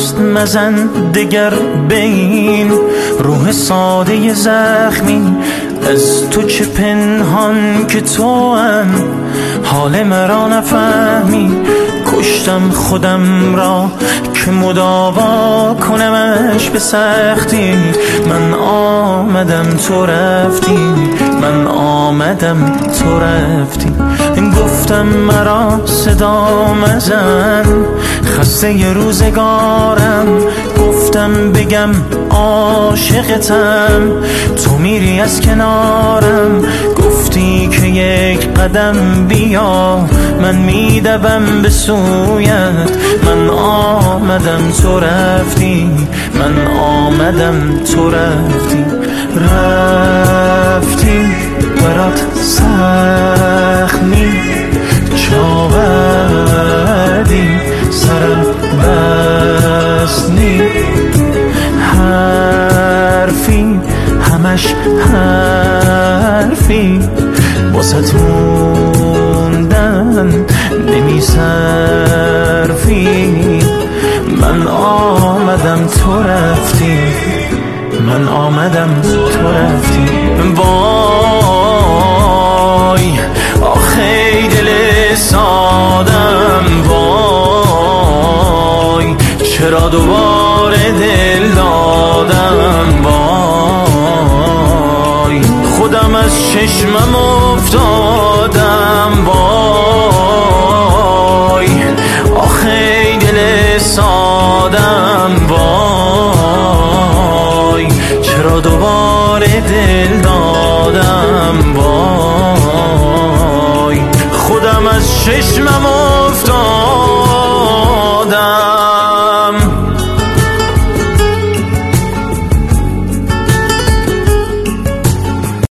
دست مزن دگر به این روح ساده زخمی. از تو چه پنهان که تو هم حال مرا نفهمی. کشتم خودم را که مداوا کنمش به سختی. من آمدم تو رفتی، من آمدم تو رفتی. گفتم مرا صدا مزن خسته ی روزگارم. گفتم بگم عاشقتم تو میری از کنارم. گفتی که یک قدم بیا من میدوم به سویت. من آمدم تو رفتی، من آمدم تو رفتی. رفتی برات سخمی چاودی سرم بسنی. حرفی همش حرفی واسه موندن نمیصرفی. من آمدم تو رفتی، من آمدم تو رفتی. وای آخی دل سادم، وای چرا دوباره دل دادم. وای خودم از چشمم افتادم. وای آخی دل سادم، وای چرا دوباره دل دادم. وای خودم از چشمم